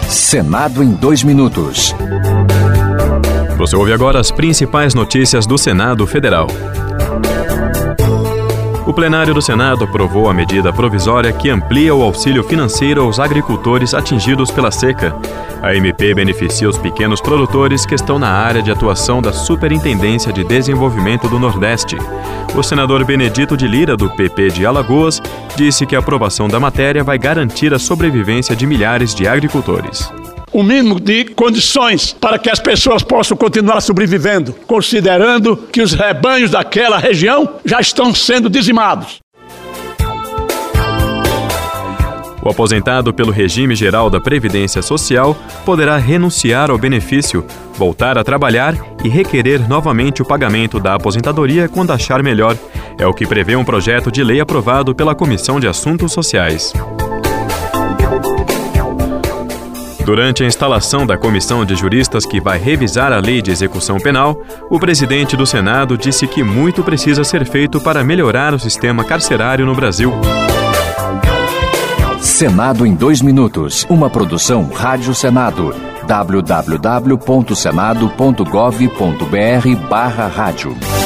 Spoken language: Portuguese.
Senado em 2 minutos. Você ouve agora as principais notícias do Senado Federal. O plenário do Senado aprovou a medida provisória que amplia o auxílio financeiro aos agricultores atingidos pela seca. A MP beneficia os pequenos produtores que estão na área de atuação da Superintendência de Desenvolvimento do Nordeste. O senador Benedito de Lira, do PP de Alagoas, disse que a aprovação da matéria vai garantir a sobrevivência de milhares de agricultores. O mínimo de condições para que as pessoas possam continuar sobrevivendo, considerando que os rebanhos daquela região já estão sendo dizimados. O aposentado pelo regime geral da Previdência Social poderá renunciar ao benefício, voltar a trabalhar e requerer novamente o pagamento da aposentadoria quando achar melhor. É o que prevê um projeto de lei aprovado pela Comissão de Assuntos Sociais. Durante a instalação da comissão de juristas que vai revisar a Lei de Execução Penal, o presidente do Senado disse que muito precisa ser feito para melhorar o sistema carcerário no Brasil. Senado em 2 minutos. Uma produção Rádio Senado. www.senado.gov.br/rádio.